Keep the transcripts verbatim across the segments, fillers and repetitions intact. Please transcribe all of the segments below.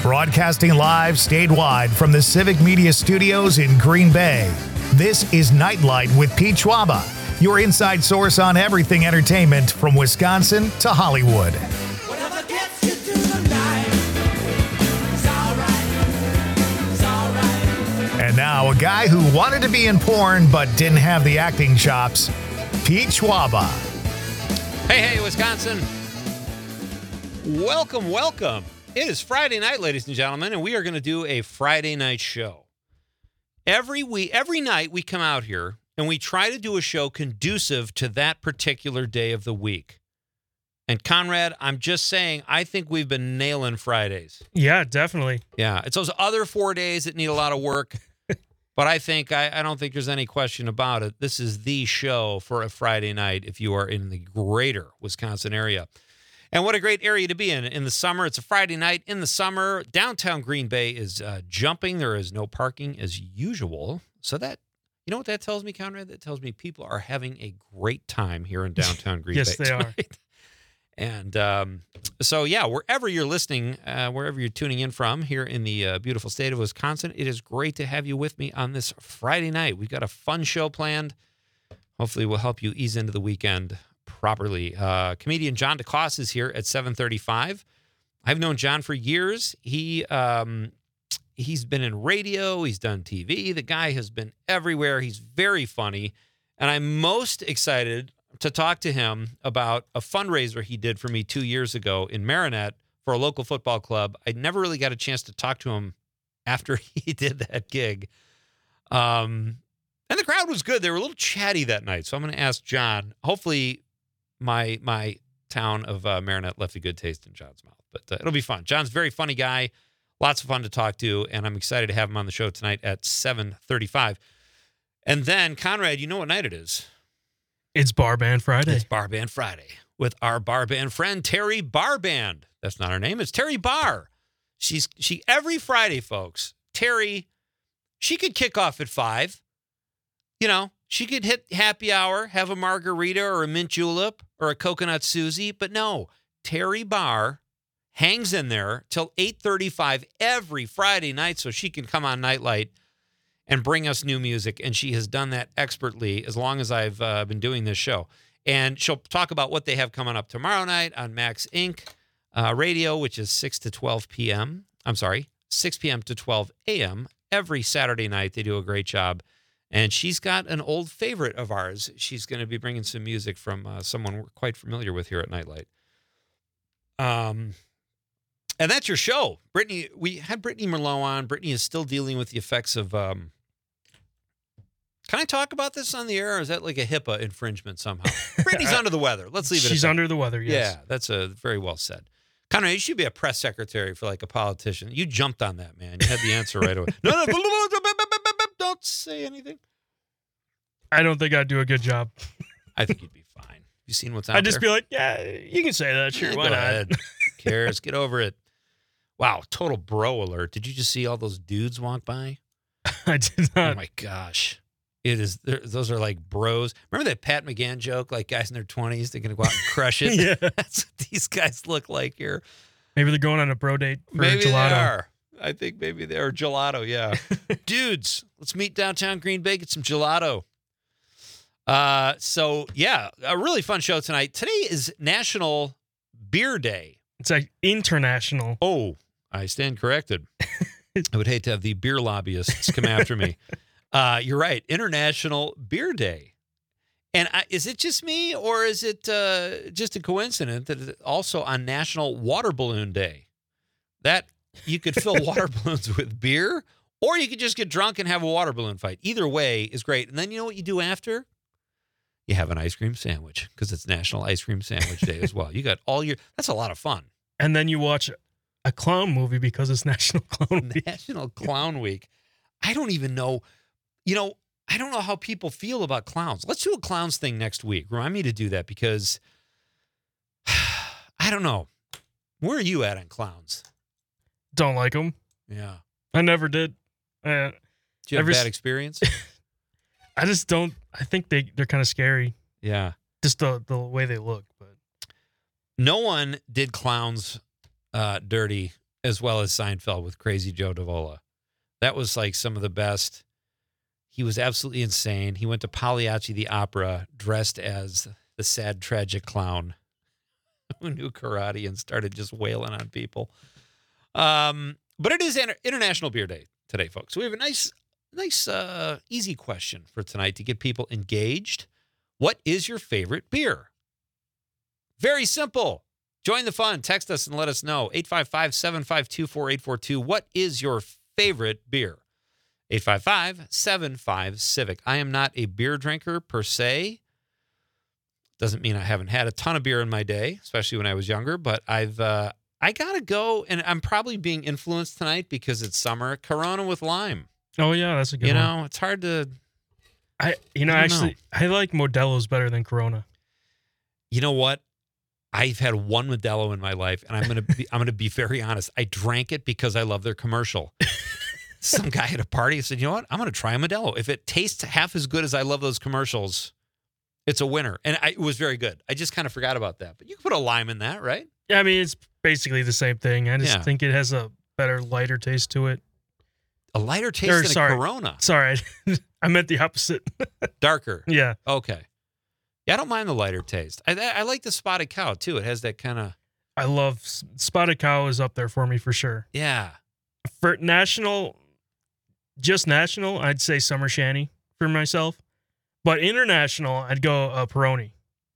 Broadcasting live statewide from the Civic Media Studios in Green Bay, this is Nightlight with Pete Schwaba, your inside source on everything entertainment from Wisconsin to Hollywood. Whatever gets you through the night, it's all right, it's all right. And now, a guy who wanted to be in porn but didn't have the acting chops, Pete Schwaba. Hey, hey, Wisconsin. Welcome, welcome. It is Friday night, ladies and gentlemen, and we are going to do a Friday night show. Every week, every night we come out here and we try to do a show conducive to that particular day of the week. And Conrad, I'm just saying, I think we've been nailing Fridays. Yeah, definitely. Yeah, it's those other four days that need a lot of work. But I think, I, I don't think there's any question about it. This is the show for a Friday night if you are in the greater Wisconsin area. And what a great area to be in. In the summer, it's a Friday night. In the summer, downtown Green Bay is uh, jumping. There is no parking as usual. So that, you know what that tells me, Conrad? That tells me people are having a great time here in downtown Green yes, Bay. Yes, they tonight. are. And um, so, yeah, wherever you're listening, uh, wherever you're tuning in from here in the uh, beautiful state of Wisconsin, it is great to have you with me on this Friday night. We've got a fun show planned. Hopefully we'll help you ease into the weekend properly. Uh, comedian John DeCoste is here at seven thirty-five. I've known John for years. He um, he's been in radio. He's done T V. The guy has been everywhere. He's very funny. And I'm most excited to talk to him about a fundraiser he did for me two years ago in Marinette for a local football club. I never really got a chance to talk to him after he did that gig. Um, and the crowd was good. They were a little chatty that night. So I'm going to ask John. Hopefully my my town of uh, Marinette left a good taste in John's mouth. But uh, it'll be fun. John's a very funny guy. Lots of fun to talk to. And I'm excited to have him on the show tonight at seven thirty-five. And then, Conrad, you know what night it is. It's Bar Band Friday. It's Bar Band Friday with our bar band friend, Terry Barband. That's not her name. It's Terry Barr. She's she every Friday, folks. Terry, she could kick off at five. You know, she could hit happy hour, have a margarita or a mint julep or a coconut Susie. But no, Terry Barr hangs in there till eight thirty-five every Friday night so she can come on Nightlight and bring us new music. And she has done that expertly as long as I've uh, been doing this show. And she'll talk about what they have coming up tomorrow night on Max Incorporated. Uh, radio, which is six to twelve p.m. I'm sorry, six p.m. to twelve a.m. every Saturday night. They do a great job. And she's got an old favorite of ours. She's going to be bringing some music from uh, someone we're quite familiar with here at Nightlight. Um, and that's your show. Brittany, we had Brittany Merlot on. Brittany is still dealing with the effects of... Um, can I talk about this on the air, or is that like a HIPAA infringement somehow? Brittany's under the weather. Let's leave it She's at that. under the weather, yes. Yeah, that's a very well said. Conrad, you should be a press secretary for like a politician. You jumped on that, man. You had the answer right away. No, no, don't say anything. I don't think I'd do a good job. I think you'd be fine. You seen what's out I'd just there? be like, yeah, you can say that. Sure, Yeah, why go not? ahead. Who cares? Get over it. Wow, total bro alert. Did you just see all those dudes walk by? I did Oh, not. my gosh. It is. Those are like bros. Remember that Pat McGann joke? Like guys in their twenties, they're going to go out and crush it. Yeah. That's what these guys look like here. Maybe they're going on a bro date for Maybe gelato. they are. I think maybe they are gelato. Yeah, dudes, let's meet downtown Green Bay. Get some gelato. Uh, so yeah, a really fun show tonight. Today is National Beer Day. It's like international. Oh, I stand corrected. I would hate to have the beer lobbyists come after me. Uh, you're right. International Beer Day. And I, is it just me, or is it uh, just a coincidence that it's also on National Water Balloon Day? That you could fill water balloons with beer, or you could just get drunk and have a water balloon fight. Either way is great. And then you know what you do after? You have an ice cream sandwich, because it's National Ice Cream Sandwich Day as well. You got all your, that's a lot of fun. And then you watch a clown movie because it's National Clown Week. National Clown Week. I don't even know. You know, I don't know how people feel about clowns. Let's do a clowns thing next week. Remind me to do that, because I don't know. Where are you at on clowns? Don't like them. Yeah. I never did. Uh, Did you have Ever a bad s- experience? I just don't. I think they, they're kind of scary. Yeah. Just the, the way they look. But No one did clowns uh, dirty as well as Seinfeld with Crazy Joe Davola. That was like some of the best. He was absolutely insane. He went to Pagliacci the Opera dressed as the sad, tragic clown who knew karate and started just wailing on people. Um, but it is Inter- International Beer Day today, folks. So we have a nice, nice, uh, easy question for tonight to get people engaged. What is your favorite beer? Very simple. Join the fun. Text us and let us know. eight five five, seven five two, four eight four two. What is your favorite beer? eight five five, seven five, Civic. I am not a beer drinker per se. Doesn't mean I haven't had a ton of beer in my day, especially when I was younger, but I've uh, I got to go, and I'm probably being influenced tonight because it's summer. Corona with lime. Oh yeah, that's a good You one. know, it's hard to, I you know I don't actually I like Modelo's better than Corona. you know what? I've had one Modelo in my life, and I'm gonna be I'm gonna be very honest. I drank it because I love their commercial. Some guy at a party said, "You know what? I'm gonna try a Modelo. If it tastes half as good as I love those commercials, it's a winner." And I, it was very good. I just kind of forgot about that. But you can put a lime in that, right? Yeah, I mean it's basically the same thing. I just Yeah. think it has a better, lighter taste to it. A lighter taste Or, than sorry. a Corona. Sorry, I meant the opposite. Darker. Yeah, Okay. Yeah, I don't mind the lighter taste. I I like the Spotted Cow too. It has that kind of I love Spotted Cow is up there for me for sure. yeah. For national, just national, I'd say Summer Shanty for myself. But international, I'd go uh, Peroni.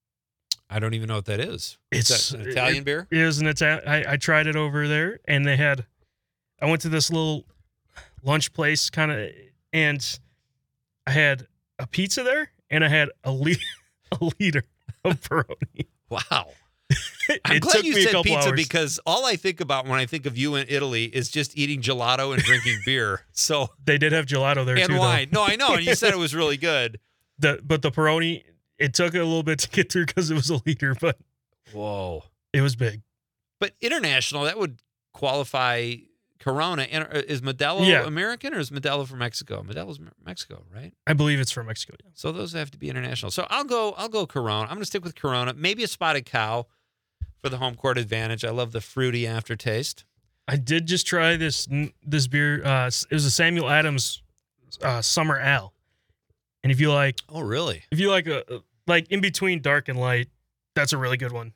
I don't even know what that is. Is It's that an Italian it, beer? It is an Italian. I, I tried it over there, and they had. I went to this little lunch place, kind of, and I had a pizza there, and I had a liter, a liter of Peroni. Wow. I'm It glad took you me a said couple pizza hours. because all I think about when I think of you in Italy is just eating gelato and drinking beer. So They did have gelato there and too, wine. No, I know. And you said it was really good. though. The but the Peroni, it took a little bit to get through because it was a liter, but Whoa. it was big. But international, that would qualify Corona. And uh, is Modelo Yeah. American or is Modelo from Mexico? Modelo's Me- Mexico, right? I believe it's from Mexico. Yeah. So those have to be international. So I'll go. I'll go Corona. I'm going to stick with Corona. Maybe a Spotted Cow for the home court advantage. I love the fruity aftertaste. I did just try this this beer. Uh, it was a Samuel Adams uh, Summer Ale, and if you like, Oh, really? if you like a like in between dark and light, that's a really good one.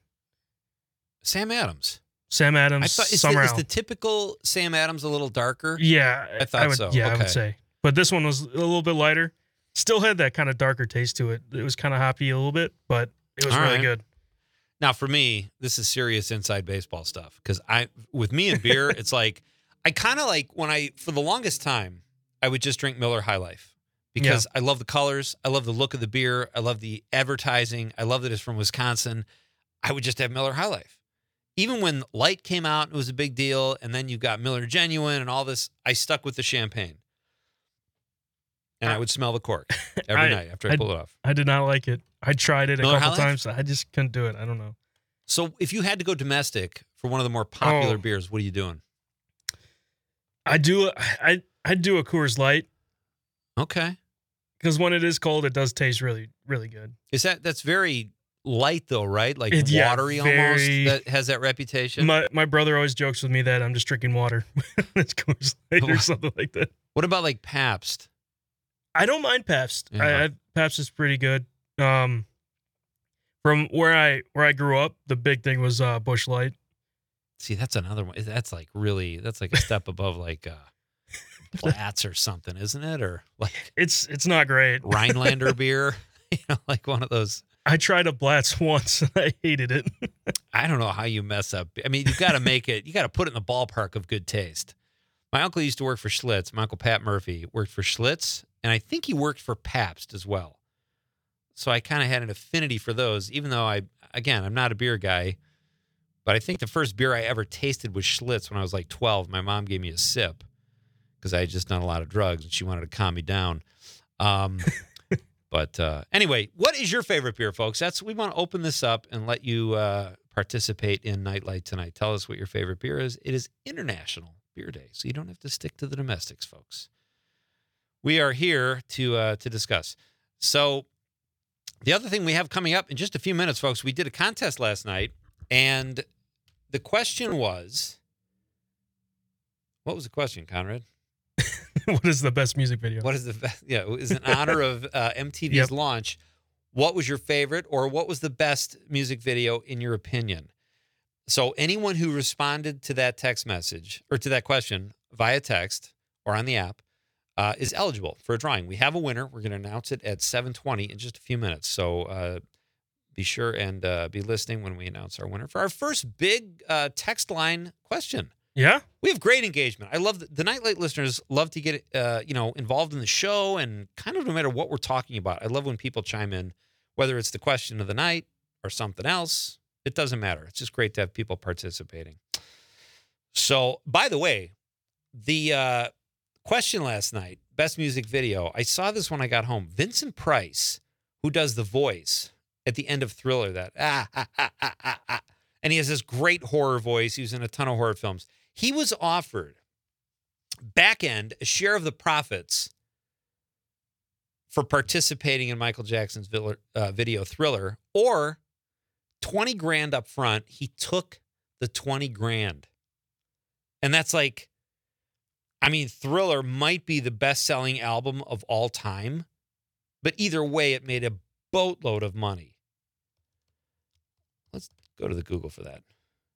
Sam Adams. Sam Adams I thought is Summer the, is Ale. the typical Sam Adams a little darker? Yeah, I thought would, so. Yeah, I Okay. would say. But this one was a little bit lighter. Still had that kind of darker taste to it. It was kind of hoppy a little bit, but it was All really right. good. Now, for me, this is serious inside baseball stuff because I, with me and beer, it's like I kind of like when I, for the longest time, I would just drink Miller High Life because I love the colors, I love the look of the beer, I love the advertising, I love that it's from Wisconsin. I would just have Miller High Life. Even when Light came out, it was a big deal, and then you got Miller Genuine and all this. I stuck with the champagne, and I would smell the cork every I- night after I, I- pull it off. I did not like it. I tried it a Miller couple High Life? times. I just couldn't do it. I don't know. So, if you had to go domestic for one of the more popular Oh. beers, what are you doing? I do. I I do a Coors Light Okay. because when it is cold, it does taste really really good. Is that that's very light though, right? Like It- yeah, watery very- almost. That has that reputation. My my brother always jokes with me that I'm just drinking water. It's Coors Light or something like that. What about like Pabst? I don't mind Pabst. Yeah. I, I Pabst is pretty good. Um, from where I where I grew up, the big thing was uh, Busch Light. See, that's another one. That's like really that's like a step above like uh Platts or something, isn't it? Or like It's it's not great. Rhinelander beer. You know, like one of those. I tried a Blatz once and I hated it. I don't know how you mess up. I mean, you've got to make it, you got to put it in the ballpark of good taste. My uncle used to work for Schlitz. My uncle Pat Murphy worked for Schlitz, and I think he worked for Pabst as well. So I kind of had an affinity for those, even though I, again, I'm not a beer guy. But I think the first beer I ever tasted was Schlitz when I was like twelve. My mom gave me a sip because I had just done a lot of drugs, and she wanted to calm me down. Um, but uh, anyway, what is your favorite beer, folks? That's we want to open this up and let you uh, participate in Nightlight tonight. Tell us what your favorite beer is. It is International Beer Day, so you don't have to stick to the domestics, folks. We are here to uh, to discuss. So the other thing we have coming up in just a few minutes, folks, we did a contest last night, and the question was, What was the question, Conrad? What is the best music video? What is the best? Yeah, it was in honor of uh, M T V's Yep. launch. What was your favorite, or what was the best music video in your opinion? So anyone who responded to that text message or to that question via text or on the app uh, is eligible for a drawing. We have a winner. We're going to announce it at seven twenty in just a few minutes. So uh, be sure and uh, be listening when we announce our winner for our first big uh, text line question. Yeah? We have great engagement. I love the, the Nightlight listeners love to get uh, you know involved in the show, and kind of no matter what we're talking about. I love when people chime in, whether it's the question of the night or something else. It doesn't matter. It's just great to have people participating. So, by the way, the uh, question last night, best music video, I saw this when I got home. Vincent Price, who does the voice at the end of Thriller, that ah, ah, ah, ah, ah, ah. And he has this great horror voice. He was in a ton of horror films. He was offered back end a share of the profits for participating in Michael Jackson's uh, video Thriller, or twenty grand up front. He took the twenty grand. And that's like, I mean, Thriller might be the best-selling album of all time, but either way, it made a boatload of money. Let's go to the Google for that.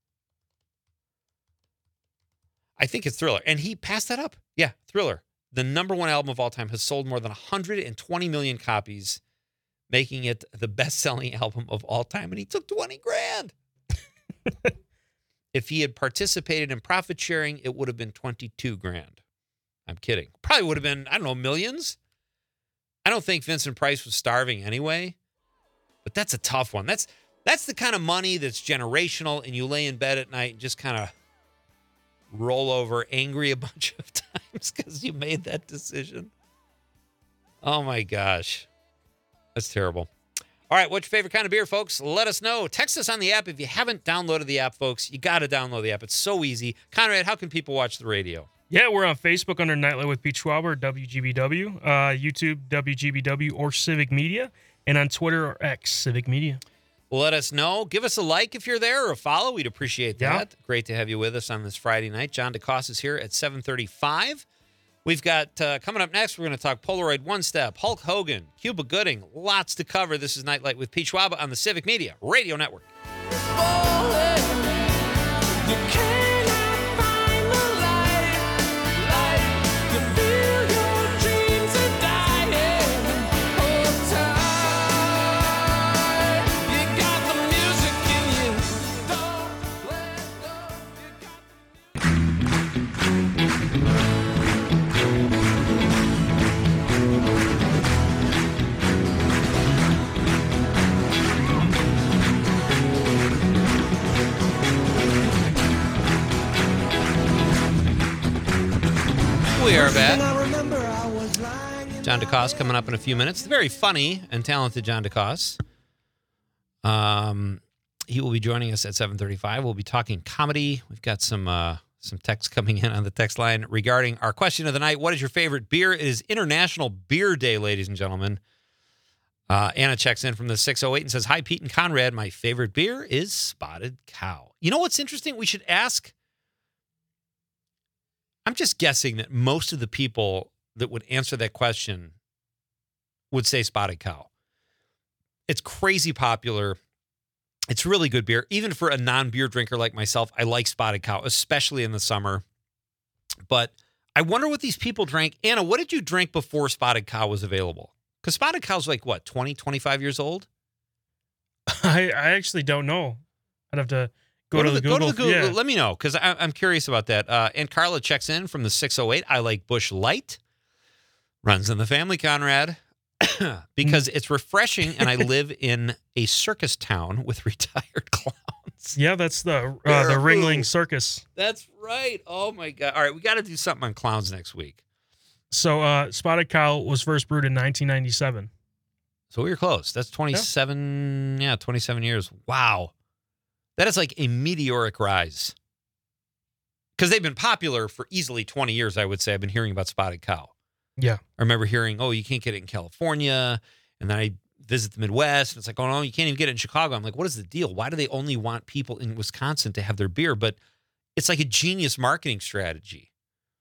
I think it's Thriller. And he passed that up. Yeah, Thriller. The number one album of all time has sold more than one hundred twenty million copies, making it the best-selling album of all time. And he took twenty grand. If he had participated in profit sharing, it would have been twenty-two grand. I'm kidding. Probably would have been, I don't know, millions. I don't think Vincent Price was starving anyway, but that's a tough one. That's that's the kind of money that's generational, and you lay in bed at night and just kind of roll over angry a bunch of times because you made that decision. Oh my gosh. That's terrible. All right, what's your favorite kind of beer, folks? Let us know. Text us on the app. If you haven't downloaded the app, folks, you got to download the app. It's so easy. Conrad, how can people watch the radio? Yeah, we're on Facebook under Nightlight with Pete Schwaber, W G B W, uh, YouTube, W G B W, or Civic Media, and on Twitter or X, Civic Media. Well, let us know. Give us a like if you're there, or a follow. We'd appreciate that. Yeah. Great to have you with us on this Friday night. John DeCoste is here at seven thirty-five. We've got, uh, coming up next, we're going to talk Polaroid One Step, Hulk Hogan, Cuba Gooding. Lots to cover. This is Nightlight with Pete Schwaber on the Civic Media Radio Network. We are back. John DeCoste coming up in a few minutes. The very funny and talented John DeCoste. Um, he will be joining us at seven thirty-five. We'll be talking comedy. We've got some uh, some text coming in on the text line regarding our question of the night. What is your favorite beer? It is International Beer Day, ladies and gentlemen. Uh, Anna checks in from the six oh eight and says, hi, Pete and Conrad. My favorite beer is Spotted Cow. You know what's interesting? We should ask... I'm just guessing that most of the people that would answer that question would say Spotted Cow. It's crazy popular. It's really good beer. Even for a non-beer drinker like myself, I like Spotted Cow, especially in the summer. But I wonder what these people drank. Anna, what did you drink before Spotted Cow was available? Because Spotted Cow's like, what, twenty, twenty-five years old? I, I actually don't know. I'd have to... Go, go, to the, go to the Google. Yeah. Let me know, because I'm curious about that. Uh, and Carla checks in from the six oh eight. I like Busch Light. Runs in the family, Conrad. Because it's refreshing, and I live in a circus town with retired clowns. Yeah, that's the uh, the Ringling Circus. That's right. Oh, my God. All right, we got to do something on clowns next week. So uh, Spotted Cow was first brewed in nineteen ninety-seven. So we were close. That's twenty-seven, yeah, yeah twenty-seven years. Wow. That is like a meteoric rise. Because they've been popular for easily twenty years, I would say. I've been hearing about Spotted Cow. Yeah. I remember hearing, oh, you can't get it in California. And then I visit the Midwest, and it's like, oh, no, you can't even get it in Chicago. I'm like, what is the deal? Why do they only want people in Wisconsin to have their beer? But it's like a genius marketing strategy.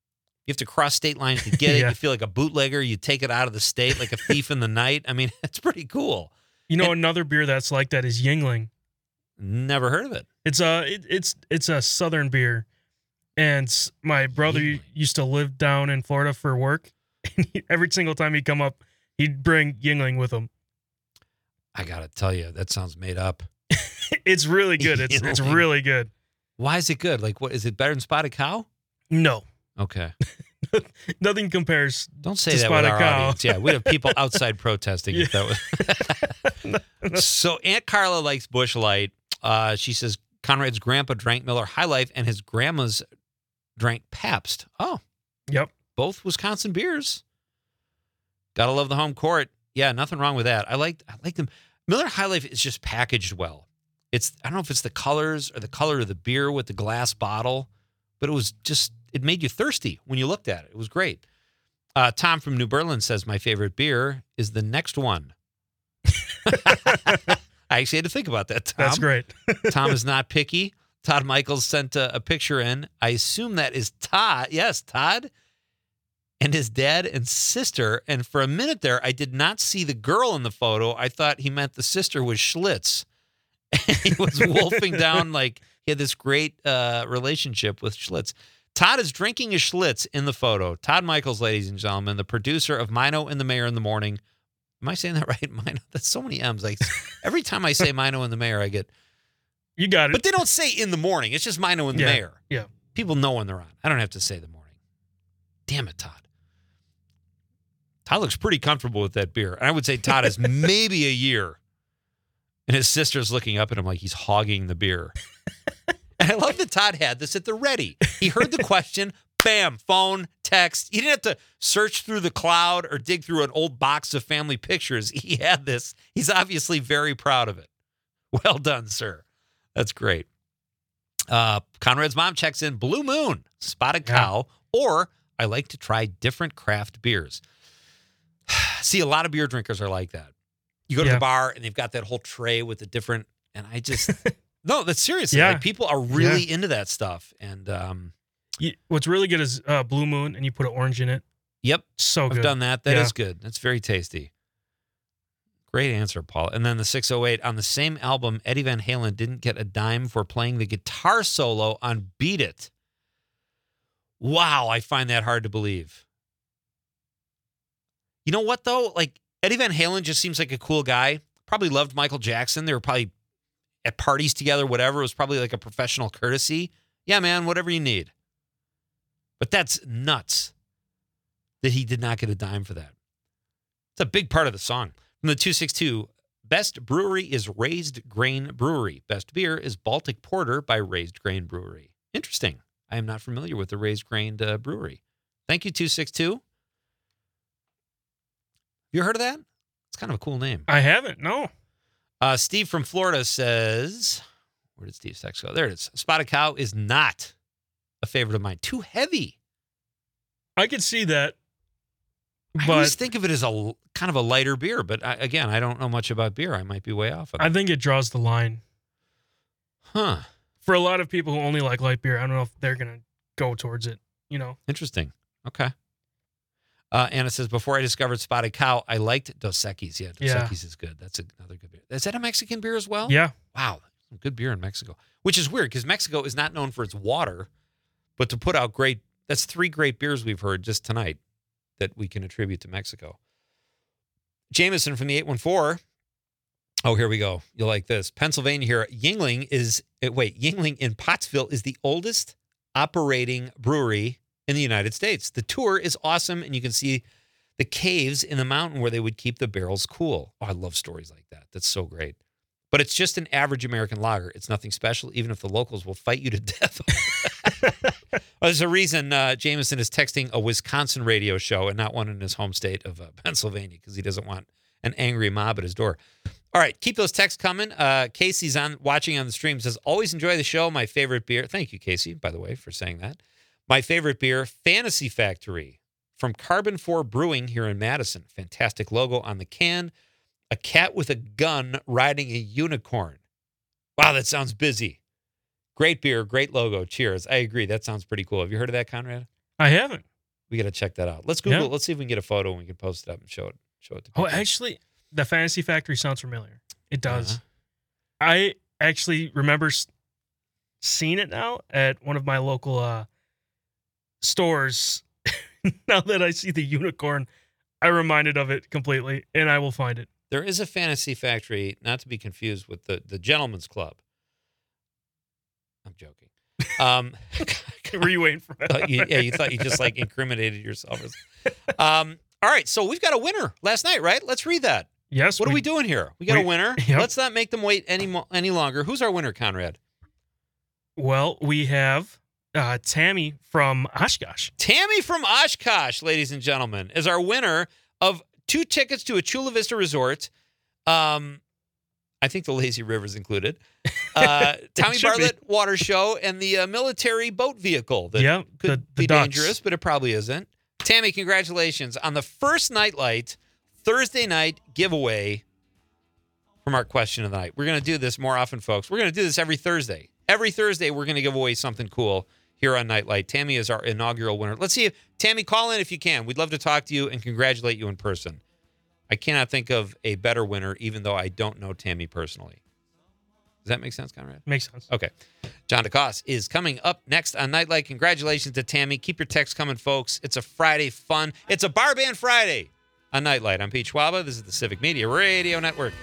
You have to cross state lines to get it. Yeah. You feel like a bootlegger. You take it out of the state like a thief in the night. I mean, it's pretty cool. You know, And- another beer that's like that is Yingling. Never heard of it. It's a it, it's it's a southern beer, and s- my brother Yingling. used to live down in Florida for work. And he, every single time he'd come up, he'd bring Yingling with him. I got to tell you, that sounds made up. It's really good. It's it's Yingling. really good. Why is it good? Like, what is it better than Spotted Cow? No, Okay. nothing compares. Don't say To that with Spotted our Cow. audience. Yeah, we have people outside protesting. If that was... So Aunt Carla likes Busch Light. Uh, she says Conrad's grandpa drank Miller High Life and his grandma's drank Pabst. Oh, Yep. both Wisconsin beers. Gotta love the home court. Yeah, nothing wrong with that. I like I like them. Miller High Life is just packaged well. It's I don't know if it's the colors or the color of the beer with the glass bottle, but it was just it made you thirsty when you looked at it. It was great. Uh, Tom from New Berlin says my favorite beer is the next one. I actually had to think about that, Tom. That's great. Tom is not picky. Todd Michaels sent a, a picture in. I assume that is Todd. Yes, Todd and his dad and sister. And for a minute there, I did not see the girl in the photo. I thought he meant the sister was Schlitz. And he was wolfing down like he had this great uh, relationship with Schlitz. Todd is drinking a Schlitz in the photo. Todd Michaels, ladies and gentlemen, the producer of Mino and the Mayor in the Morning. Am I saying that right? Mino. That's so many M's. Like every time I say Mino and the Mayor, I get. You got it. But they don't say in the morning. It's just Mino and the Yeah, Mayor. yeah. People know when they're on. I don't have to say the morning. Damn it, Todd. Todd looks pretty comfortable with that beer. And I would say Todd is maybe a year. And his sister's looking up at him like he's hogging the beer. And I love that Todd had this at the ready. He heard the question, bam, phone, text. He didn't have to search through the cloud or dig through an old box of family pictures. He had this. He's obviously very proud of it. Well done, sir. That's great. Uh, Conrad's mom checks in Blue Moon, Spotted Yeah. Cow, or I like to try different craft beers. See, a lot of beer drinkers are like that. You go to Yeah. the bar and they've got that whole tray with the different, and I just, no, that's seriously. Yeah. Like, people are really into that stuff. And um, You- what's really good is uh, Blue Moon, and you put an orange in it. yep, So I've good. done that. That is Yeah. good. That's very tasty. Great answer, Paul. And then the six oh eight, on the same album, Eddie Van Halen didn't get a dime for playing the guitar solo on Beat It. Wow, I find that hard to believe. You know what, though? Like, Eddie Van Halen just seems like a cool guy. Probably loved Michael Jackson. They were probably at parties together, whatever. It was probably like a professional courtesy. Yeah, man, whatever you need. But that's nuts that he did not get a dime for that. It's a big part of the song. From the two six two, best brewery is Raised Grain Brewery. Best beer is Baltic Porter by Raised Grain Brewery. Interesting. I am not familiar with the Raised Grain uh, Brewery. Thank you, two six two. You heard of that? It's kind of a cool name. I haven't. No. Uh, Steve from Florida says, where did Steve's text go? There it is. Spotted Cow is not a favorite of mine. Too heavy. I could see that. I But always think of it as a l- kind of a lighter beer, but I, again, I don't know much about beer. I might be way off on I that. think it draws the line. Huh. For a lot of people who only like light beer, I don't know if they're going to go towards it, you know? Interesting. Okay. Uh, Anna says, before I discovered Spotted Cow, I liked Dos Equis. Yeah, Dos Yeah. Equis is good. That's another good beer. Is that a Mexican beer as well? Yeah. Wow. Some good beer in Mexico, which is weird because Mexico is not known for its water, but to put out great, that's three great beers we've heard just tonight that we can attribute to Mexico. Jameson from the eight one four. Oh, here we go. You'll like this. Pennsylvania here. Yingling is, uh, wait, Yingling in Pottsville is the oldest operating brewery in the United States. The tour is awesome, and you can see the caves in the mountain where they would keep the barrels cool. Oh, I love stories like that. That's so great. But it's just an average American lager. It's nothing special, even if the locals will fight you to death. Well, there's a reason uh, Jameson is texting a Wisconsin radio show and not one in his home state of uh, Pennsylvania, because he doesn't want an angry mob at his door. All right, keep those texts coming. Uh, Casey's on watching on the stream, says, always enjoy the show. My favorite beer. Thank you, Casey, by the way, for saying that. My favorite beer, Fantasy Factory from Carbon four Brewing here in Madison. Fantastic logo on the can. A cat with a gun riding a unicorn. Wow, that sounds busy. Great beer, great logo. Cheers. I agree. That sounds pretty cool. Have you heard of that, Conrad? I haven't. We got to check that out. Let's Google. Yeah. Let's see if we can get a photo and we can post it up and show it. Show it to people. Oh, actually, the Fantasy Factory sounds familiar. It does. Uh-huh. I actually remember s- seeing it now at one of my local uh, stores. Now that I see the unicorn, I reminded of it completely, and I will find it. There is a Fantasy Factory, not to be confused with the the Gentleman's Club. I'm joking. Um, Were you waiting for thought you, yeah, you thought you just like incriminated yourself. Um, all right, so we've got a winner last night, right? Let's read that. Yes. What are we doing here? We got we- a winner. Yep. Let's not make them wait any mo- any longer. Who's our winner, Conrad? Well, we have uh, Tammy from Oshkosh. Tammy from Oshkosh, ladies and gentlemen, is our winner of two tickets to a Chula Vista resort. Um, I think the Lazy River's included. Uh, Tommy should be. Bartlett Water Show and the uh, military boat vehicle that Yeah, could the- the be ducks. dangerous, but it probably isn't. Tammy, congratulations on the first Nightlight Thursday night giveaway from our question of the night. We're going to do this more often, folks. We're going to do this every Thursday. Every Thursday, we're going to give away something cool here on Nightlight. Tammy is our inaugural winner. Let's see if Tammy, call in if you can. We'd love to talk to you and congratulate you in person. I cannot think of a better winner, even though I don't know Tammy personally. Does that make sense, Conrad? Makes sense. Okay. John DeCoste is coming up next on Nightlight. Congratulations to Tammy. Keep your texts coming, folks. It's a Friday fun. It's a Bar Band Friday on Nightlight. I'm Pete Schwaba. This is the Civic Media Radio Network.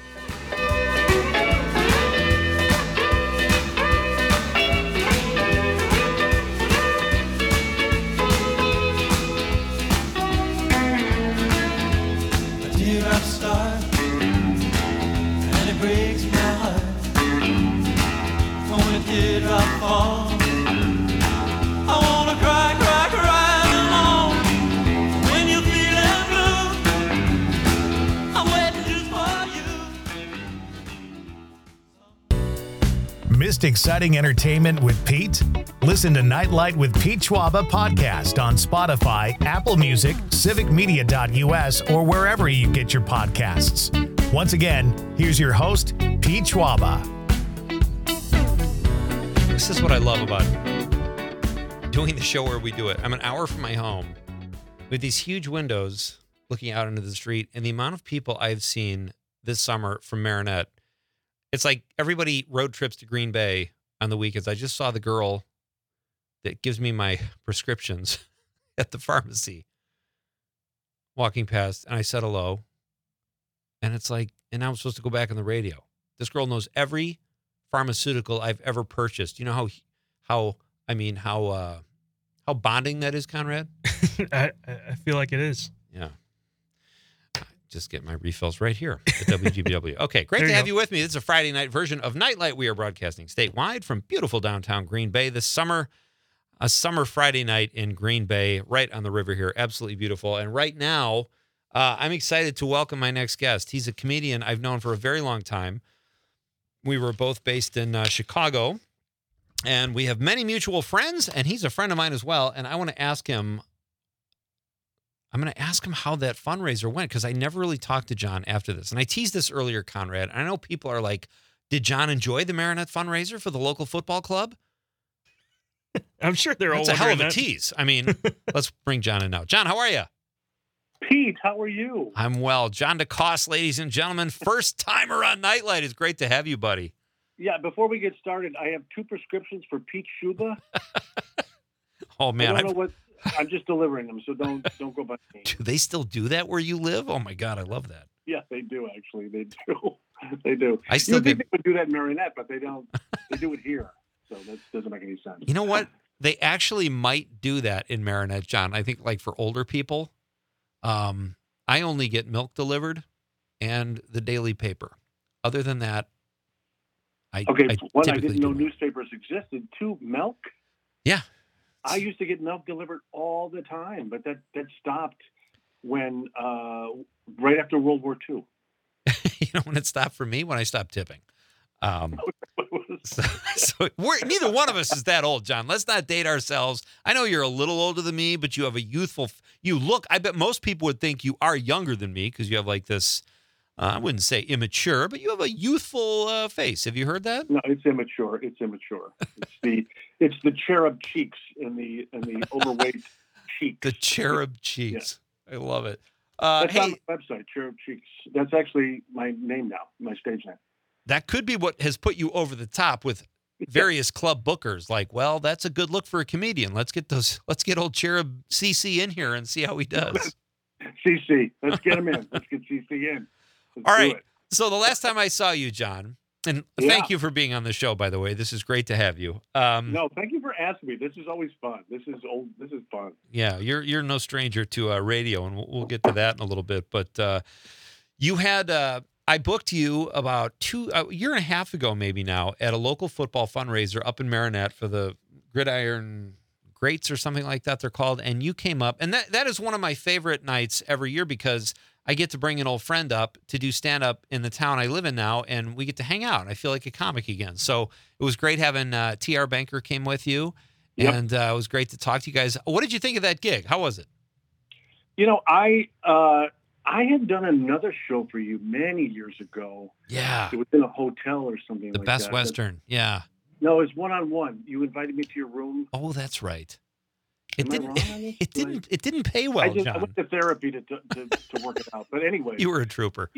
A teardrop start, and it breaks my heart. When a teardrop falls, I wanna cry, cry, cry along. When you're feeling blue, I'm waiting just for you. Missed exciting entertainment with Pete? Listen to Nightlight with Pete Schwaba podcast on Spotify, Apple Music, civic media dot U S, or wherever you get your podcasts. Once again, here's your host, Pete Schwaba. This is what I love about doing the show where we do it. I'm an hour from my home with these huge windows looking out into the street, and the amount of people I've seen this summer from Marinette. It's like everybody road trips to Green Bay on the weekends. I just saw the girl that gives me my prescriptions at the pharmacy walking past, and I said hello. And it's like, and now I'm supposed to go back on the radio. This girl knows every pharmaceutical I've ever purchased. You know how, how I mean, how uh, how bonding that is, Conrad? I, I feel like it is. Yeah. Just get my refills right here at W G B W. Okay, great There to you have go. you with me. This is a Friday night version of Nightlight. We are broadcasting statewide from beautiful downtown Green Bay this summer. A summer Friday night in Green Bay, right on the river here. Absolutely beautiful. And right now, uh, I'm excited to welcome my next guest. He's a comedian I've known for a very long time. We were both based in uh, Chicago, and we have many mutual friends, and he's a friend of mine as well. And I want to ask him I'm going to ask him how that fundraiser went, because I never really talked to John after this. And I teased this earlier, Conrad. I know people are like, did John enjoy the Marinette fundraiser for the local football club? I'm sure they're That's all a hell of a wondering that. tease. I mean, let's bring John in now. John, how are you? Pete, how are you? I'm well. John DeCoste, ladies and gentlemen, first timer on Nightlight. It's great to have you, buddy. Yeah, before we get started, I have two prescriptions for Pete Schuba. Oh, I man. don't I, know what I'm just delivering them, so don't don't go by me. do they still do that where you live? Oh, my God. I love that. Yeah, they do actually. They do. They do. I You still would think get, they would do that in Marinette, but they don't. They do it here, so that doesn't make any sense. you know what? They actually might do that in Marinette, John. I think like for older people, um, I only get milk delivered and the daily paper. Other than that, I Okay, I one, I typically didn't know do it. newspapers existed. Two, milk. Yeah. I used to get milk delivered all the time, but that that stopped when uh, right after World War Two. You know when it stopped for me? When I stopped tipping. Um, so so we're, neither one of us is that old, John. Let's not date ourselves. I know you're a little older than me, but you have a youthful, you look, I bet most people would think you are younger than me because you have like this, uh, I wouldn't say immature, but you have a youthful uh, face. Have you heard that? No, it's immature. It's immature. It's the it's the cherub cheeks and the and the overweight Cheeks. The Cherub Cheeks. I love it. Uh, That's on hey, my website, Cherub Cheeks. That's actually my name now, my stage name. that could be what has put you over the top with various club bookers. Like, well, that's a good look for a comedian. Let's get those. Let's get old Cherub C C in here and see how he does. C C. Let's get him in. Let's get C C in. Let's All do right. it. So the last time I saw you, John, and Yeah. thank you for being on the show, by the way. This is great to have you. Um, No, thank you for asking me. This is always fun. This is old. This is fun. Yeah, you're you're no stranger to uh, radio, and we'll, we'll get to that in a little bit. But uh, you had uh, I booked you about two a year and a half ago, maybe now, at a local football fundraiser up in Marinette for the Gridiron Greats or something like that they're called, and you came up, and that that is one of my favorite nights every year because I get to bring an old friend up to do stand up in the town I live in now, and we get to hang out. I feel like a comic again. So it was great having uh, T R Banker came with you. Yep. And uh, it was great to talk to you guys. What did you think of that gig? How was it? You know, I uh, I had done another show for you many years ago. Yeah. It was in a hotel or something The like Best that. Western. Yeah. No, it was one on one. You invited me to your room. Oh, that's right. It Am I didn't. wrong on this? It didn't. It didn't pay well, I, just, I John. went to therapy to, to, to, to work it out. But anyway, You were a trooper.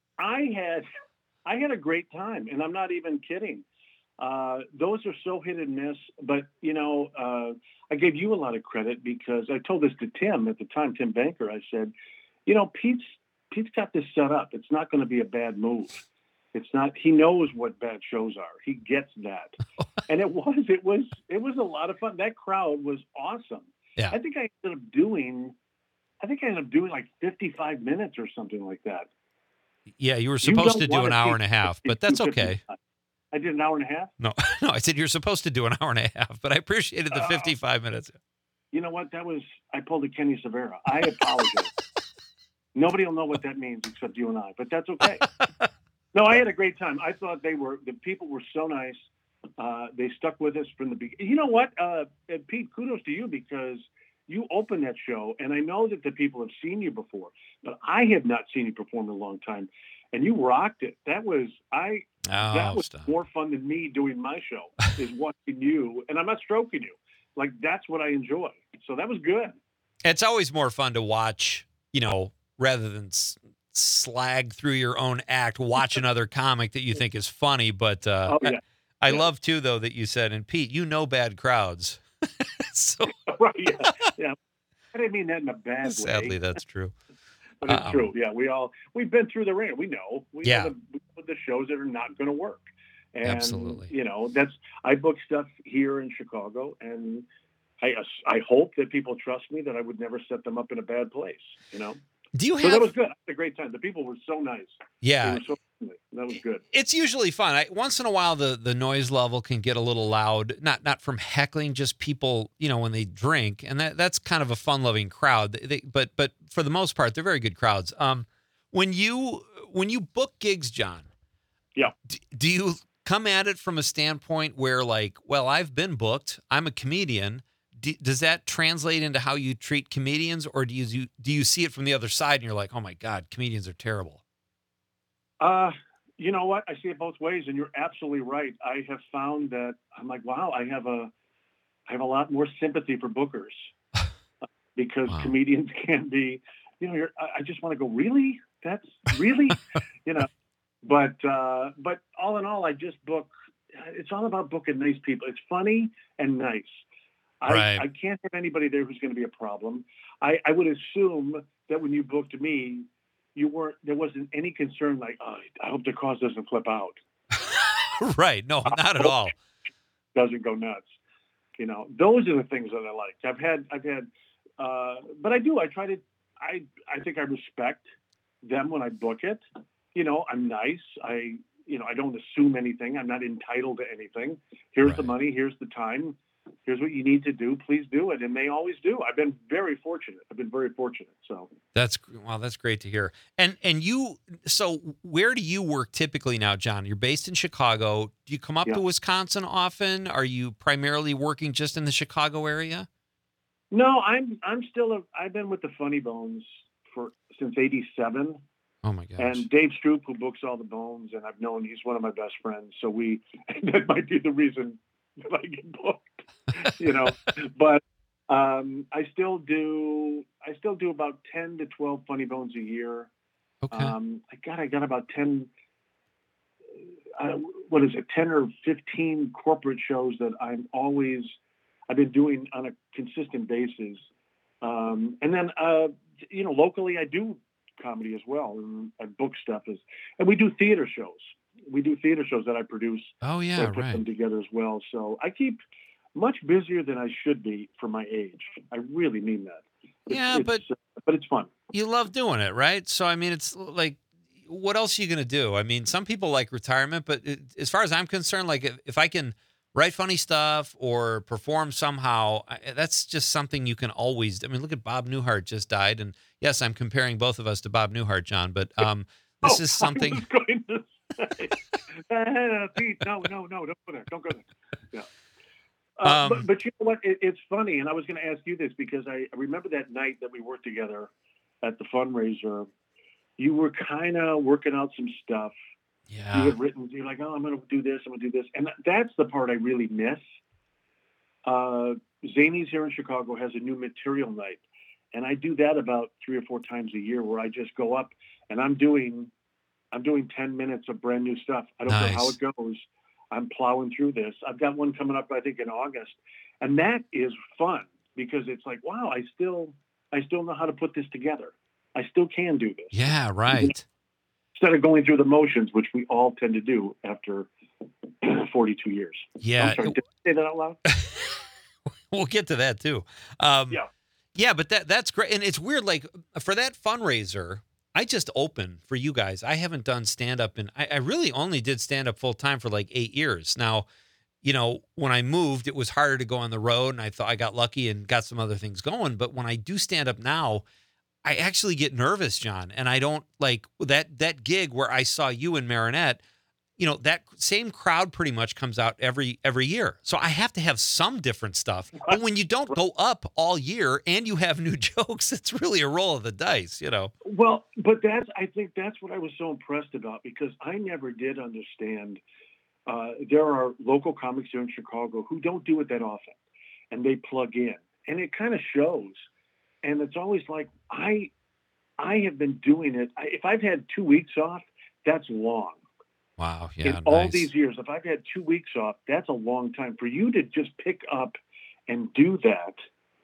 I had I had a great time, and I'm not even kidding. Uh, those are so hit and miss. But you know, uh, I gave you a lot of credit because I told this to Tim at the time, Tim Banker. I said, you know, Pete's Pete's got this set up. It's not going to be a bad move. It's not. He knows what bad shows are. He gets that, and it was. It was. It was a lot of fun. That crowd was awesome. Yeah. I think I ended up doing. I think I ended up doing like fifty-five minutes or something like that. Yeah, you were You supposed don't to do wanna an hour see and a half, but that's okay. I did an hour and a half. No, no, I said you're supposed to do an hour and a half, but I appreciated the Oh. fifty-five minutes. You know what? That was I pulled a Kenny Severa. I apologize. Nobody will know what that means except you and I, but that's okay. No, I had a great time. I thought they were the people were so nice. Uh, they stuck with us from the beginning. You know what, uh, and Pete? Kudos to you because you opened that show, and I know that the people have seen you before, but I have not seen you perform in a long time, and you rocked it. That was I. Oh, that was stop. more fun than me doing my show. Is watching you, and I'm not stroking you. Like that's what I enjoy. So that was good. It's always more fun to watch, you know, rather than s- slag through your own act, watch another comic that you think is funny. But uh, Oh yeah, I, I Yeah. love too, though, that you said, and Pete, you know, bad crowds. So right. Yeah, yeah. I didn't mean that in a bad sadly, way, that's true. but it's um, true. Yeah, we all we've been through the ringer. We know. We Yeah. know the, we know the shows that are not going to work. And, Absolutely. You know, that's I book stuff here in Chicago, and I I hope that people trust me that I would never set them up in a bad place. You know, Do you so that have? was good. I had a great time. The people were so nice. They Yeah, were so friendly. That was good. it's usually fun. I, once in a while, the the noise level can get a little loud. Not not from heckling, just people, you know, when they drink, and that that's kind of a fun loving crowd. They, they, but but for the most part, they're very good crowds. Um, when you when you book gigs, John, Yeah. d- do you come at it from a standpoint where, like, well, I've been booked. I'm a comedian. D- does that translate into how you treat comedians, or do you do you see it from the other side and you're like, oh my God, comedians are terrible? Uh, you know what? I see it both ways, and you're absolutely right. I have found that I'm like, wow, I have a, I have a lot more sympathy for bookers uh, because Wow. comedians can be, you know, you're, I I just want to go, really? That's really, you know, but, uh, but all in all, I just book, it's all about booking nice people. It's funny and nice. I, Right. I can't have anybody there who's going to be a problem. I, I would assume that when you booked me, you weren't, there wasn't any concern like, oh, I hope the cause doesn't flip out, Right? No, not at all. doesn't go nuts. You know, those are the things that I like. I've had, I've had, uh, but I do, I try to, I, I think I respect them when I book it. You know, I'm nice. I, you know, I don't assume anything. I'm not entitled to anything. Here's the Right. money. Here's the time. Here's what you need to do. Please do it. And they always do. I've been very fortunate. I've been very fortunate. So That's wow. That's great to hear. And and you. So where do you work typically now, John? You're based in Chicago. Do you come up Yeah. to Wisconsin often? Are you primarily working just in the Chicago area? no, I'm, I'm still, a, I've been with the Funny Bones for, since eighty-seven. Oh my gosh. And Dave Stroop, who books all the Bones, and I've known he's one of my best friends. So we, that might be the reason that I get booked, you know. But Um, I still do. I still do about ten to twelve funny bones a year. Okay. Um, I got. I got about ten. Uh, what is it? Ten or fifteen corporate shows that I'm always. I've been doing on a consistent basis. Um, and then, uh, you know, locally I do comedy as well, and I book stuff as, and we do theater shows. We do theater shows that I produce. Oh So yeah, I put right. them together as well. So I keep much busier than I should be for my age. I really mean that. It's, Yeah, it's, but uh, but it's fun. you love doing it, right? So I mean, it's like, what else are you gonna do? I mean, some people like retirement, but it, as far as I'm concerned, like if, if I can write funny stuff or perform somehow, I, that's just something you can always. I mean, look at Bob Newhart just died, and yes, I'm comparing both of us to Bob Newhart, John, but um, this Oh, is something. I was going to say, uh, Pete, no, no, no, don't go there. Don't go there. Yeah. Uh, Um, but, but you know what? It, it's funny, and I was going to ask you this because I, I remember that night that we worked together at the fundraiser. You were kind of working out some stuff. You Yeah. had written, you're like, oh, I'm going to do this, I'm going to do this. And that's the part I really miss. Uh, Zanies here in Chicago has a new material night. And I do that about three or four times a year where I just go up and I'm doing, I'm doing ten minutes of brand new stuff. I don't care how Nice. it goes. I'm plowing through this. I've got one coming up, I think, in August. And that is fun because it's like, wow, I still, I still know how to put this together. I still can do this. Yeah, right. Instead of going through the motions, which we all tend to do after forty-two years. Yeah. I'm sorry, did I say that out loud? We'll get to that too. Um, Yeah. Yeah, but that that's great. And it's weird, like for that fundraiser, I just opened for you guys. I haven't done stand up in, I, I really only did stand up full time for like eight years. Now, you know, when I moved, it was harder to go on the road and I thought I got lucky and got some other things going. But when I do stand up now, I actually get nervous, John. And I don't like that, that gig where I saw you and Marinette, you know, that same crowd pretty much comes out every every year. So I have to have some different stuff. But when you don't go up all year and you have new jokes, it's really a roll of the dice, you know. Well, but that's, I think that's what I was so impressed about because I never did understand. Uh, there are local comics here in Chicago who don't do it that often and they plug in and it kind of shows. And it's always like, I, I have been doing it. I, if I've had two weeks off, that's long. Wow. In Yeah. all nice. these years, if I've had two weeks off, that's a long time for you to just pick up and do that.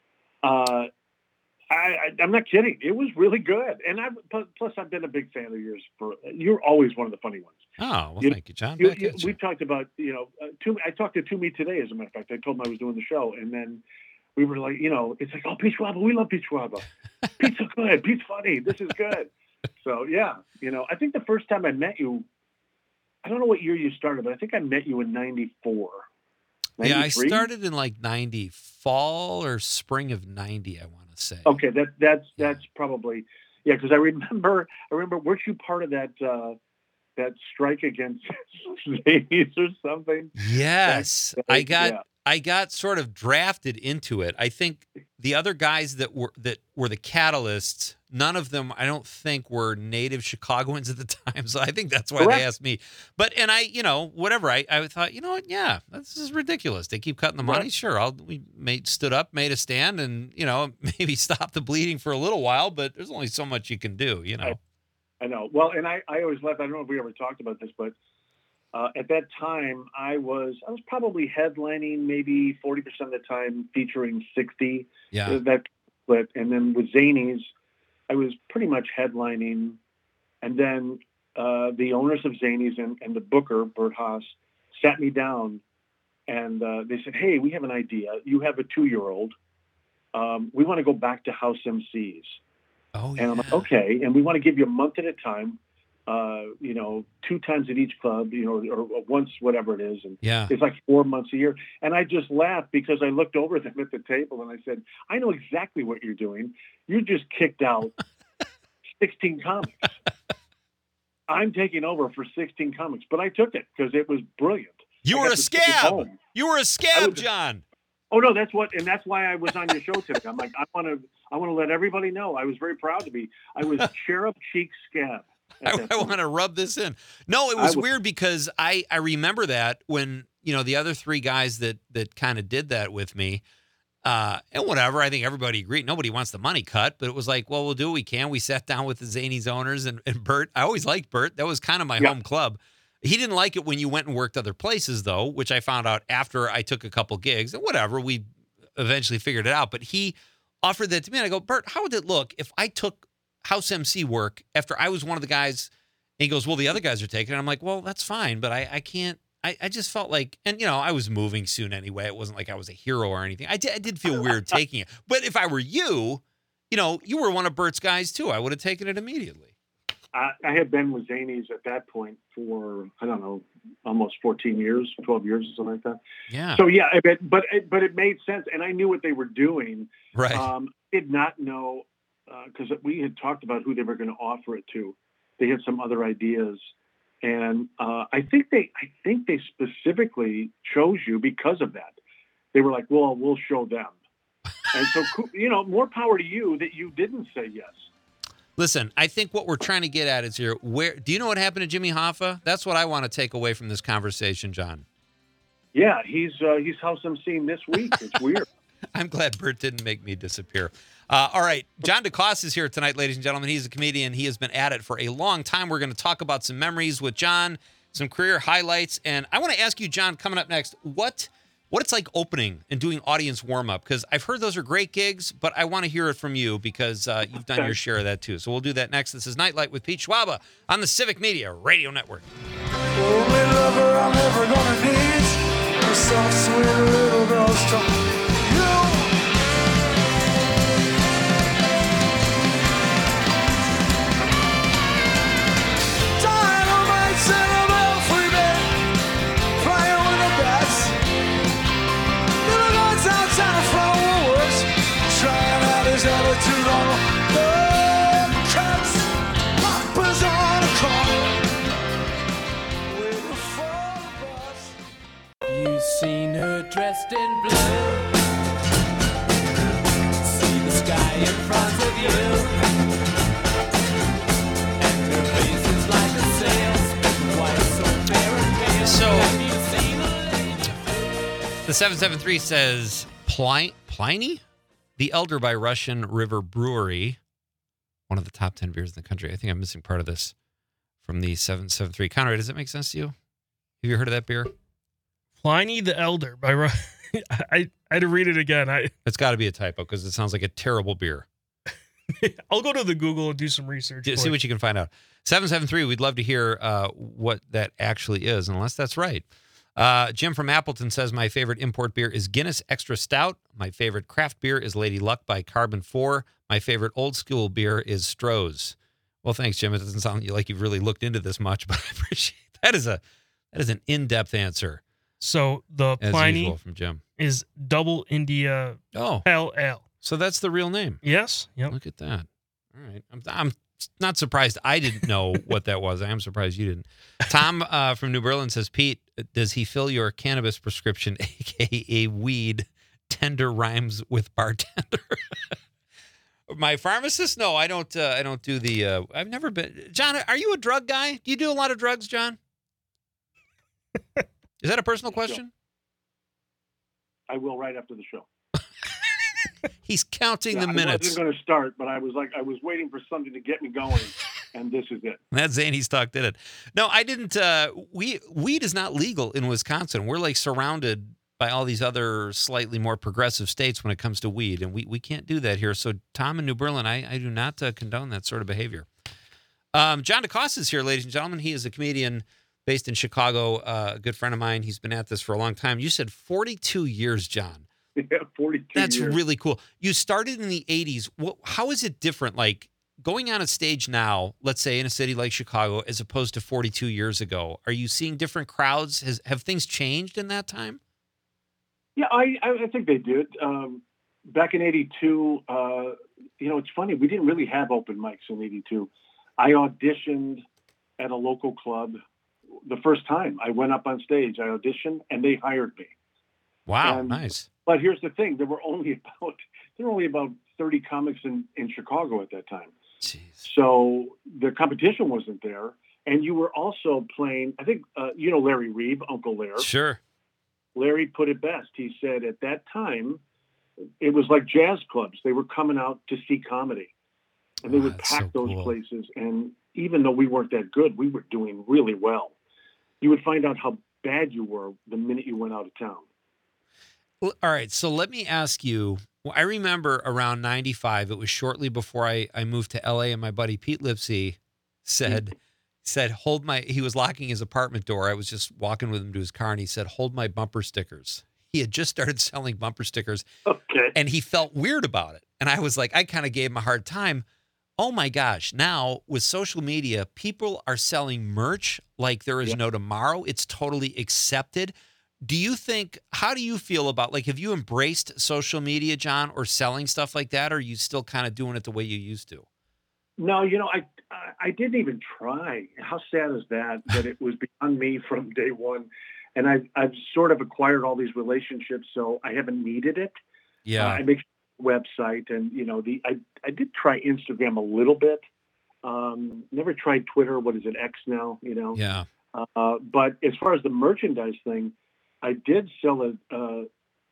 Uh, I, I, I'm not kidding. It was really good. And I, plus I've been a big fan of yours for, you're always one of the funny ones. Oh, well, You- thank you, John. You, Back you, at we you. talked about, you know, uh, Toomey, I talked to Toomey today, as a matter of fact. I told him I was doing the show. And then we were like, you know, it's like, oh, Pete Schwab, we love Pete Schwab. Pete's so good. Pete's funny. This is good. So, yeah, you know, I think the first time I met you, I don't know what year you started, but I think I met you in ninety-four. Yeah, I ninety-three? started in like ninety, fall or spring of ninety, I want to say. Okay, that that's Yeah. that's probably yeah. Because I remember, I remember, weren't you part of that uh, that strike against Zanies or something? Yes. That- I got yeah. I got sort of drafted into it. I think the other guys that were that were the catalysts, none of them I don't think were native Chicagoans at the time. So I think that's why Correct. they asked me. But and I, you know, whatever. I, I thought, you know what, yeah, this is ridiculous. They keep cutting the money. Right. Sure. I'll we made stood up, made a stand and, you know, maybe stop the bleeding for a little while, but there's only so much you can do, you know. Right. I know. Well, and I, I always left. I don't know if we ever talked about this, but uh, at that time, I was I was probably headlining maybe forty percent of the time, featuring sixty. Yeah. That split, and then with Zanies, I was pretty much headlining, and then uh, the owners of Zanies and, and the booker Bert Haas sat me down, and uh, they said, "Hey, we have an idea. You have a two-year-old. Um, we want to go back to house M Cs." Oh yeah. And I'm like, okay, and we want to give you a month at a time, uh, you know, two times at each club, you know, or, or once, whatever it is. And Yeah. it's like four months a year. And I just laughed because I looked over at them at the table and I said, I know exactly what you're doing. You just kicked out sixteen comics. I'm taking over for sixteen comics, but I took it because it was brilliant. You I were got a to take it scab. home. You were a I scab, was- John. Oh no, that's what, and that's why I was on your show today. I'm like, I want to, I want to let everybody know. I was very proud to be. I was cherub cheek scab. at I, that I point. want to rub this in. No, it I was w- weird because I, I remember that when, you know, the other three guys that, that kind of did that with me, Uh, and whatever, I think everybody agreed. Nobody wants the money cut, but it was like, well, we'll do what we can. We sat down with the Zanies owners and, and Bert. I always liked Bert. That was kind of my Yeah. home club. He didn't like it when you went and worked other places, though, which I found out after I took a couple gigs. And whatever, we eventually figured it out. But he offered that to me, and I go, Bert, how would it look if I took house M C work after I was one of the guys? And he goes, well, the other guys are taking it. I'm like, well, that's fine, but I, I can't. I, I just felt like, and, you know, I was moving soon anyway. It wasn't like I was a hero or anything. I did, I did feel weird taking it. But if I were you, you know, you were one of Bert's guys, too. I would have taken it immediately. I, I had been with Zanies at that point for, I don't know, almost fourteen years, twelve years or something like that. Yeah. So, yeah, I bet, but, it, but it made sense. And I knew what they were doing. Right. Um, did not know, because uh, we had talked about who they were going to offer it to. They had some other ideas. And uh, I think they, I think they specifically chose you because of that. They were like, "Well, we'll show them." And so, you know, more power to you that you didn't say yes. Listen, I think what we're trying to get at is here. Where do you know what happened to Jimmy Hoffa? That's what I want to take away from this conversation, John. Yeah, he's uh, he's house emceeing this week. It's weird. I'm glad Bert didn't make me disappear. Uh, all right. John DeCoste is here tonight, ladies and gentlemen. He's a comedian. He has been at it for a long time. We're going to talk about some memories with John, some career highlights. And I want to ask you, John, coming up next, what what it's like opening and doing audience warm-up. Because I've heard those are great gigs, but I want to hear it from you because uh, you've done your share of that too. So we'll do that next. This is Nightlight with Pete Schwaba on the Civic Media Radio Network. Only lover I'm ever gonna need, a soft, sweet little girl's talk. You've seen her dressed in blue. See the sky in front of you. And her face is like a sail, split white, so fair and pale. So, Have you seen her lately? The seven seven three says, Pli- Pliny? The Elder by Russian River Brewery. One of the top ten beers in the country. I think I'm missing part of this from the seven seven three. Conrad, does that make sense to you? Have you heard of that beer? Pliny the Elder by Ru- I, I had to read it again. I It's got to be a typo because it sounds like a terrible beer. I'll go to the Google and do some research. See for it. what you can find out. seven seven three, we'd love to hear uh, what that actually is, unless that's right. Uh, Jim from Appleton says, my favorite import beer is Guinness Extra Stout. My favorite craft beer is Lady Luck by Carbon four. My favorite old school beer is Stroh's. Well, thanks, Jim. It doesn't sound like you've really looked into this much, but I appreciate that. Is a that is an in-depth answer, So the as Pliny usual, from Jim. is Double India Oh, Pale Ale. so that's the real name. Yes. Yep. Look at that. All right. I'm, I'm not surprised I didn't know what that was. I am surprised you didn't. Tom uh, from New Berlin says, Pete, does he fill your cannabis prescription, a k a weed, tender rhymes with bartender? My pharmacist? No, I don't. Uh, I don't do the. Uh, I've never been. John, are you a drug guy? Do you do a lot of drugs, John? Is that a personal question? I will right after the show. He's counting Yeah, the I minutes. wasn't going to start, but I was like, I was waiting for something to get me going, and this is it. That Zany Stock did it. No, I didn't. Uh, we weed is not legal in Wisconsin. We're like surrounded by all these other slightly more progressive states when it comes to weed, and we, we can't do that here. So, Tom in New Berlin, I, I do not uh, condone that sort of behavior. Um, John DeCoste is here, ladies and gentlemen. He is a comedian based in Chicago, uh, a good friend of mine. He's been at this for a long time. You said forty-two years, John. Yeah, forty-two That's years. really cool. You started in the eighties. What, how is it different? Like going on a stage now, let's say in a city like Chicago, as opposed to forty-two years ago. Are you seeing different crowds? Has, have things changed in that time? Yeah, I, I think they did. Um, back in eighty-two, uh, you know, it's funny. We didn't really have open mics in eighty-two. I auditioned at a local club the first time. I went up on stage. I auditioned, and they hired me. Wow, And- nice. But here's the thing: there were only about there were only about thirty comics in, in Chicago at that time. Jeez. So the competition wasn't there, and you were also playing. I think uh, you know Larry Reeb, Uncle Larry. Sure. Larry put it best. He said at that time, it was like jazz clubs. They were coming out to see comedy, and they Wow, would that's pack so those cool. places. And even though we weren't that good, we were doing really well. You would find out how bad you were the minute you went out of town. Well, all right, so let me ask you. Well, I remember around ninety-five, it was shortly before I, I moved to L A, and my buddy Pete Lipsy said, said, hold my, he was locking his apartment door. I was just walking with him to his car, and he said, hold my bumper stickers. He had just started selling bumper stickers, Okay. and he felt weird about it. And I was like, I kind of gave him a hard time. Oh my gosh, now with social media, people are selling merch like there is Yeah. no tomorrow. It's totally accepted. Do you think, how do you feel about, like, have you embraced social media, John, or selling stuff like that? Or are you still kind of doing it the way you used to? No, you know, I, I I didn't even try. How sad is that? That it was beyond me from day one, and I've I've sort of acquired all these relationships, so I haven't needed it. Yeah. Uh, I make a website, and you know, the I I did try Instagram a little bit. Um, never tried Twitter. What is it, X now? You know. yeah. Uh, but as far as the merchandise thing, I did sell a a,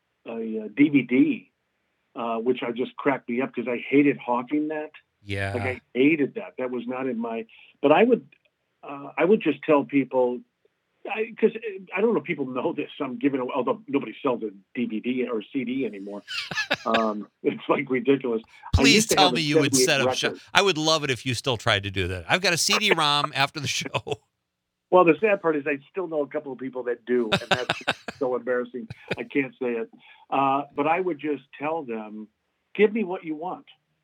a D V D, uh, which I just cracked me up because I hated hawking that. Yeah. Like I hated that. That was not in my. But I would, uh, I would just tell people, because I, I don't know if people know this. I'm giving away, although nobody sells a D V D or C D anymore. um, it's like ridiculous. I Please used to tell have a me you would seventy-eight set up record. shop. I would love it if you still tried to do that. I've got a C D ROM after the show. Well, the sad part is I still know a couple of people that do, and that's so embarrassing. I can't say it. Uh, but I would just tell them, give me what you want.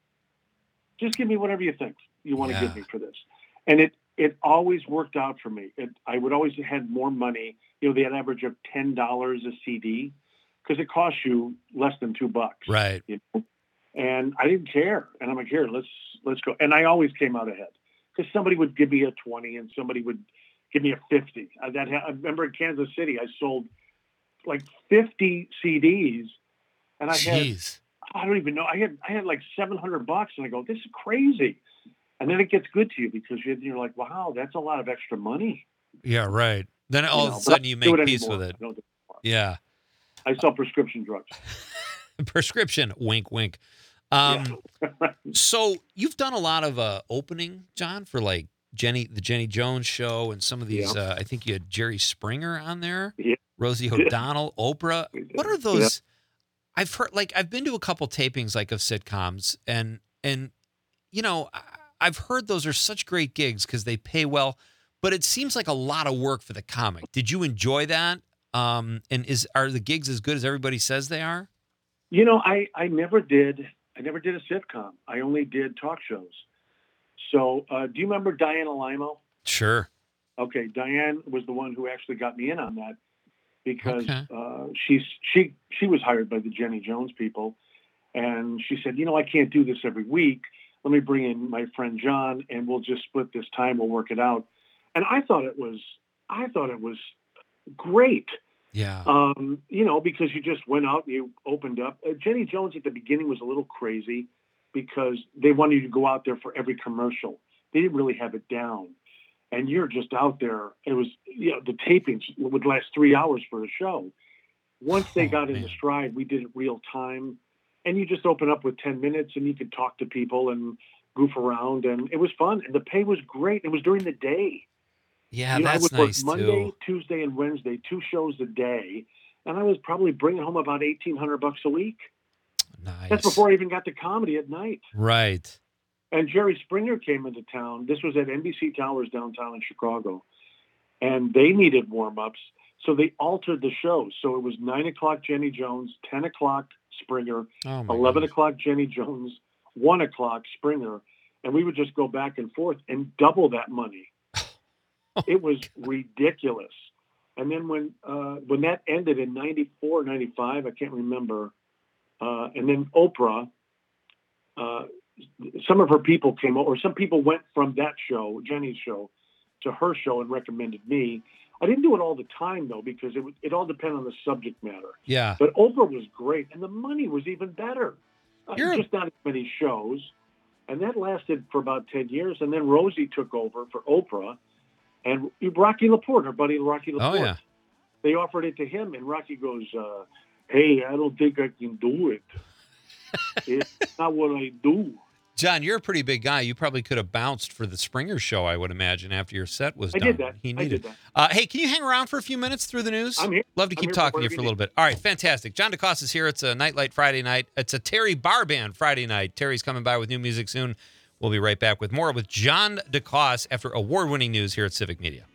Just give me whatever you think you want Yeah. to give me for this. And it, it always worked out for me. It, I would always had more money. You know, they had an average of ten dollars a C D because it costs you less than two bucks. Right. You know? And I didn't care. And I'm like, here, let's, let's go. And I always came out ahead because somebody would give me a twenty and somebody would give me a fifty. Uh, that ha- I remember in Kansas City, I sold like fifty C Ds, and I had Jeez. I don't even know. I had I had like seven hundred bucks, and I go, this is crazy. And then it gets good to you because you're, you're like, wow, that's a lot of extra money. Yeah, right. Then all You of know, a but sudden I you don't do make peace anymore. with it. I don't do it anymore. Yeah. I sell prescription drugs. Prescription. Wink, wink. Um, Yeah. So you've done a lot of uh, opening, John, for like Jenny, the Jenny Jones show, and some of these. Yeah. Uh, I think you had Jerry Springer on there, Yeah. Rosie Yeah. O'Donnell, Oprah. We did. What are those? I've heard, like, I've been to a couple tapings, like, of sitcoms, and and you know, I- I've heard those are such great gigs because they pay well, but it seems like a lot of work for the comic. Did you enjoy that? Um, and is are the gigs as good as everybody says they are? You know, I, I never did. I never did a sitcom. I only did talk shows. So, uh, do you remember Diana Limo? Sure. Okay, Diane was the one who actually got me in on that because Okay. uh, she's she she was hired by the Jenny Jones people, and she said, you know, I can't do this every week. Let me bring in my friend John, and we'll just split this time. We'll work it out. And I thought it was I thought it was great. Yeah. Um, you know, because you just went out and you opened up. Uh, Jenny Jones at the beginning was a little crazy because they wanted you to go out there for every commercial. They didn't really have it down. And you're just out there. It was, you know, the tapings would last three hours for a show. Once they Oh, got in man. the stride, we did it real time. And you just open up with ten minutes and you could talk to people and goof around. And it was fun. And the pay was great. It was during the day. Yeah, You know, I that's would work nice Monday, too. Tuesday, and Wednesday, two shows a day, and I was probably bringing home about eighteen hundred bucks a week. Nice. That's before I even got to comedy at night. Right. And Jerry Springer came into town. This was at N B C Towers downtown in Chicago, and they needed warm ups, so they altered the show. So it was nine o'clock Jenny Jones, ten o'clock Springer, Oh my eleven goodness. o'clock Jenny Jones, one o'clock Springer, and we would just go back and forth and double that money. It was ridiculous. And then when uh, when that ended in ninety-four, ninety-five, I can't remember, uh, and then Oprah, uh, some of her people came over, or some people went from that show, Jenny's show, to her show and recommended me. I didn't do it all the time, though, because it, was- it all depended on the subject matter. Yeah. But Oprah was great, and the money was even better. Uh, You're a- just not as many shows. And that lasted for about ten years. And then Rosie took over for Oprah. And Rocky Laporte, her buddy Rocky Oh Laporte, yeah. they offered it to him. And Rocky goes, uh, hey, I don't think I can do it. It's not what I do. John, you're a pretty big guy. You probably could have bounced for the Springer show, I would imagine, after your set was I done. did that. He I needed. did that. Uh, hey, can you hang around for a few minutes through the news? I'm here. Love to I'm keep here talking to you whatever for a you little bit. All right, fantastic. John DeCosta is here. It's a Nightlight Friday night. It's a Terry Bar Band Friday night. Terry's coming by with new music soon. We'll be right back with more with John DeCosta after award-winning news here at Civic Media.